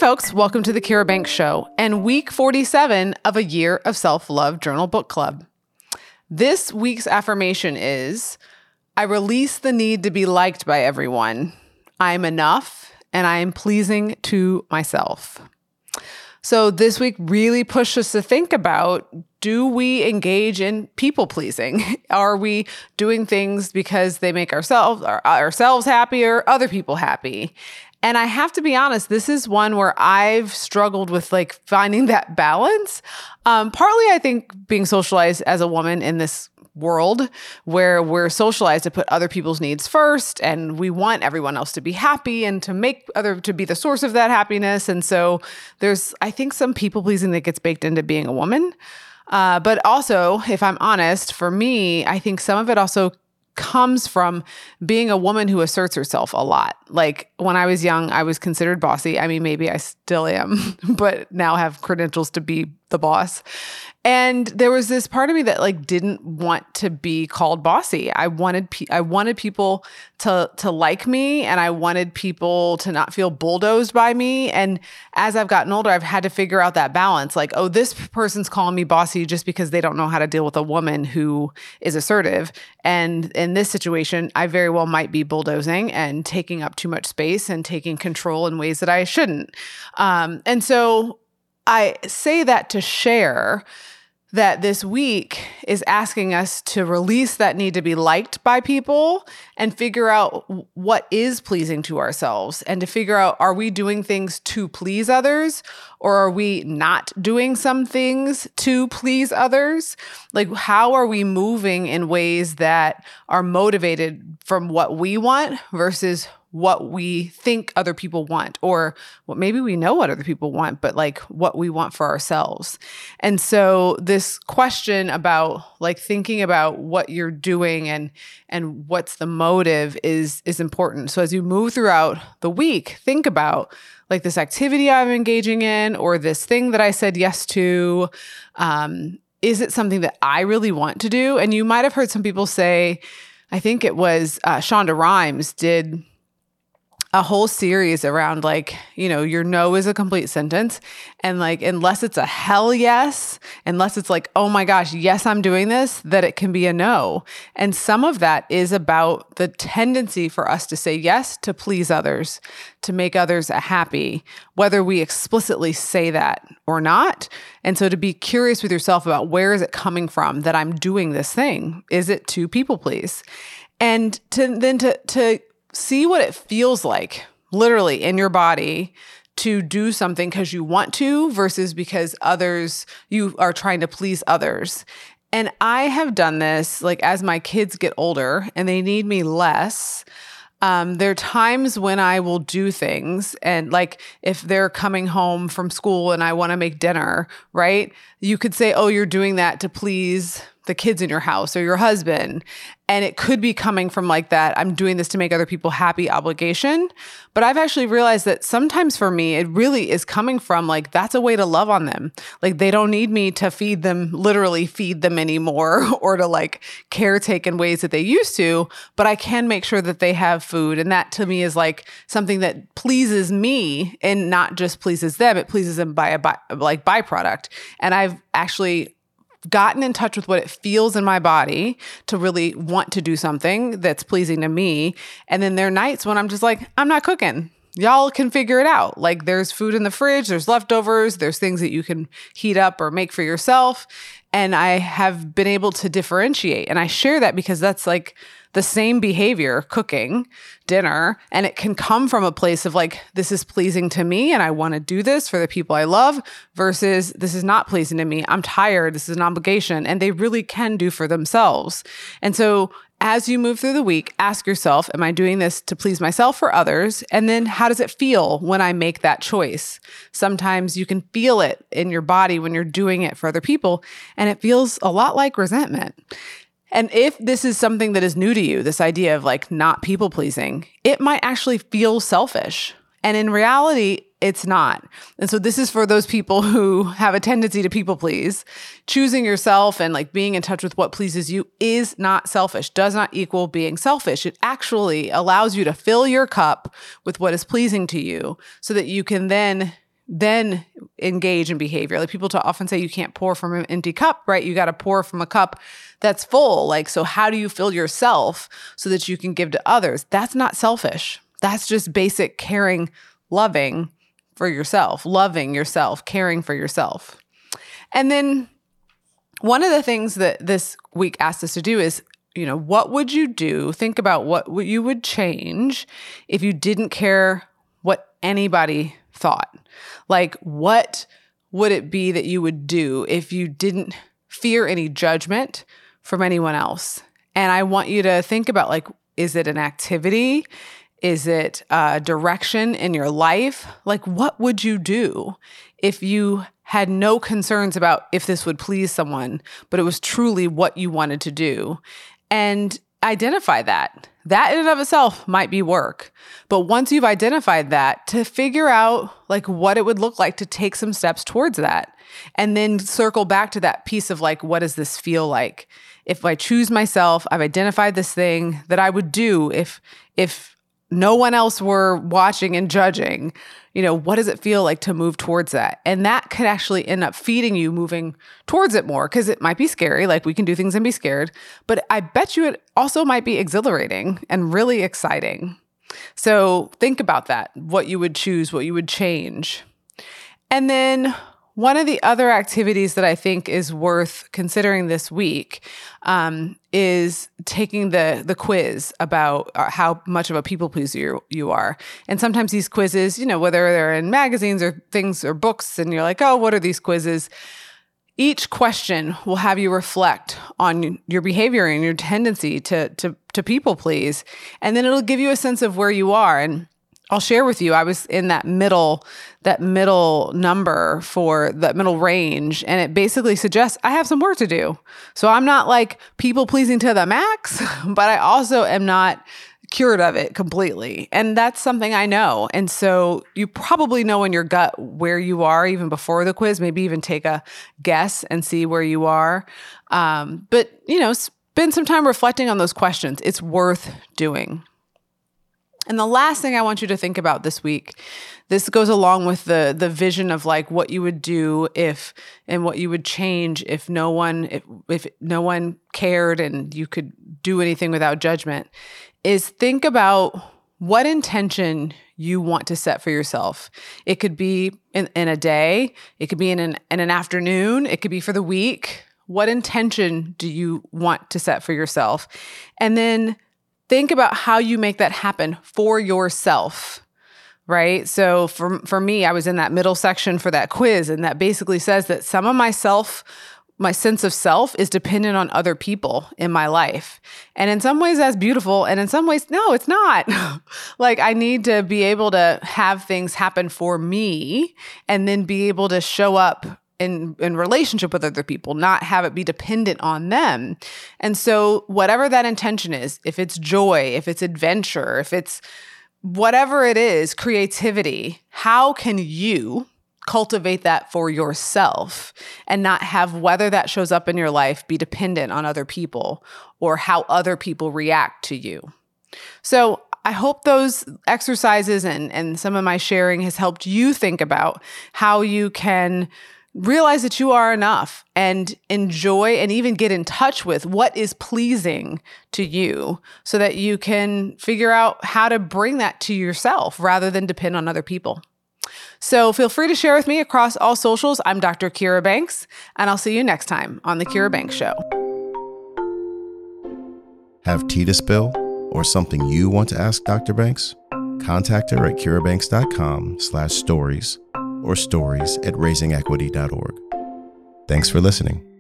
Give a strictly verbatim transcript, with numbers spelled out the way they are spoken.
folks. Welcome to the Kira Banks Show and week forty-seven of a year of self-love journal book club. This week's affirmation is, I release the need to be liked by everyone. I'm enough and I am pleasing to myself. So this week really pushed us to think about, do we engage in people pleasing? Are we doing things because they make ourselves, ourselves happy or other people happy? And I have to be honest, this is one where I've struggled with like finding that balance. Um, partly, I think being socialized as a woman in this world where we're socialized to put other people's needs first, and we want everyone else to be happy and to make other to be the source of that happiness. And so there's, I think, some people pleasing that gets baked into being a woman. Uh, but also, if I'm honest, for me, I think some of it also comes from being a woman who asserts herself a lot. Like when I was young, I was considered bossy. I mean, maybe I still am, but now have credentials to be the boss. And there was this part of me that like didn't want to be called bossy. I wanted pe- I wanted people to to like me, and I wanted people to not feel bulldozed by me. And as I've gotten older, I've had to figure out that balance. Like, oh, this person's calling me bossy just because they don't know how to deal with a woman who is assertive. And in this situation, I very well might be bulldozing and taking up too much space and taking control in ways that I shouldn't. Um, and so I say that to share that this week is asking us to release that need to be liked by people and figure out what is pleasing to ourselves, and to figure out, are we doing things to please others, or are we not doing some things to please others? Like, how are we moving in ways that are motivated from what we want versus what we think other people want, or what maybe we know what other people want, but like what we want for ourselves. And so this question about like thinking about what you're doing and and what's the motive is is important. So as you move throughout the week, think about like this activity I'm engaging in, or this thing that I said yes to. Um, is it something that I really want to do? And you might have heard some people say, I think it was uh, Shonda Rhimes did a whole series around like, you know, your no is a complete sentence. And like, unless it's a hell yes, unless it's like, oh my gosh, yes, I'm doing this, that it can be a no. And some of that is about the tendency for us to say yes to please others, to make others happy, whether we explicitly say that or not. And so to be curious with yourself about, where is it coming from that I'm doing this thing? Is it to people please? And to then to, to, see what it feels like literally in your body to do something because you want to versus because others, you are trying to please others. And I have done this like as my kids get older and they need me less. Um, there are times when I will do things, and like if they're coming home from school and I want to make dinner, right? You could say, oh, you're doing that to please the kids in your house or your husband. And it could be coming from like that, I'm doing this to make other people happy obligation. But I've actually realized that sometimes for me, it really is coming from like, that's a way to love on them. Like they don't need me to feed them, literally feed them anymore, or to like caretake in ways that they used to, but I can make sure that they have food. And that to me is like something that pleases me and not just pleases them. It pleases them by a by, like byproduct. And I've actually gotten in touch with what it feels in my body to really want to do something that's pleasing to me. And then there are nights when I'm just like, I'm not cooking. Y'all can figure it out. Like there's food in the fridge, there's leftovers, there's things that you can heat up or make for yourself. And I have been able to differentiate. And I share that because that's like the same behavior, cooking, dinner, and it can come from a place of like, this is pleasing to me and I want to do this for the people I love, versus this is not pleasing to me. I'm tired. This is an obligation. And they really can do for themselves. And so as you move through the week, ask yourself, am I doing this to please myself or others? And then how does it feel when I make that choice? Sometimes you can feel it in your body when you're doing it for other people, and it feels a lot like resentment. And if this is something that is new to you, this idea of like not people pleasing, it might actually feel selfish. And in reality, it's not. And so this is for those people who have a tendency to people please. Choosing yourself and like being in touch with what pleases you is not selfish, does not equal being selfish. It actually allows you to fill your cup with what is pleasing to you so that you can then then engage in behavior. Like people often say you can't pour from an empty cup, right? You got to pour from a cup that's full. Like, so how do you fill yourself so that you can give to others? That's not selfish. That's just basic caring, loving for yourself, loving yourself, caring for yourself. And then one of the things that this week asked us to do is, you know, what would you do? Think about what you would change if you didn't care what anybody thought. Like, what would it be that you would do if you didn't fear any judgment from anyone else? And I want you to think about, like, is it an activity? Is it a direction in your life? Like, what would you do if you had no concerns about if this would please someone, but it was truly what you wanted to do? And identify that. That in and of itself might be work. But once you've identified that, to figure out like what it would look like to take some steps towards that. And then circle back to that piece of like, what does this feel like? If I choose myself, I've identified this thing that I would do if if no one else were watching and judging, you know, what does it feel like to move towards that? And that could actually end up feeding you moving towards it more, because it might be scary. Like, we can do things and be scared, but I bet you it also might be exhilarating and really exciting. So think about that, what you would choose, what you would change. And then one of the other activities that I think is worth considering this week um, is taking the the quiz about how much of a people pleaser you, you are. And sometimes these quizzes, you know, whether they're in magazines or things or books, and you're like, oh, what are these quizzes? Each question will have you reflect on your behavior and your tendency to to to people please, and then it'll give you a sense of where you are. And I'll share with you, I was in that middle, that middle number for that middle range, and it basically suggests I have some work to do. So I'm not like people pleasing to the max, but I also am not cured of it completely. And that's something I know. And so you probably know in your gut where you are even before the quiz, maybe even take a guess and see where you are. Um, but, you know, spend some time reflecting on those questions. It's worth doing. And the last thing I want you to think about this week, this goes along with the the vision of like what you would do if and what you would change if no one if, if no one cared and you could do anything without judgment, is think about what intention you want to set for yourself. It could be in, in a day, it could be in an in an afternoon, it could be for the week. What intention do you want to set for yourself? And then think about how you make that happen for yourself, right? So for for me, I was in that middle section for that quiz, and that basically says that some of myself, my sense of self is dependent on other people in my life. And in some ways that's beautiful, and in some ways, no, it's not. Like, I need to be able to have things happen for me and then be able to show up in, in relationship with other people, not have it be dependent on them. And so whatever that intention is, if it's joy, if it's adventure, if it's whatever it is, creativity, how can you cultivate that for yourself and not have whether that shows up in your life be dependent on other people or how other people react to you? So I hope those exercises and, and some of my sharing has helped you think about how you can realize that you are enough and enjoy and even get in touch with what is pleasing to you so that you can figure out how to bring that to yourself rather than depend on other people. So feel free to share with me across all socials. I'm Doctor Kira Banks, and I'll see you next time on The Kira Banks Show. Have tea to spill or something you want to ask Doctor Banks? Contact her at kirabanks.com slash stories or stories at raisingequity dot org. Thanks for listening.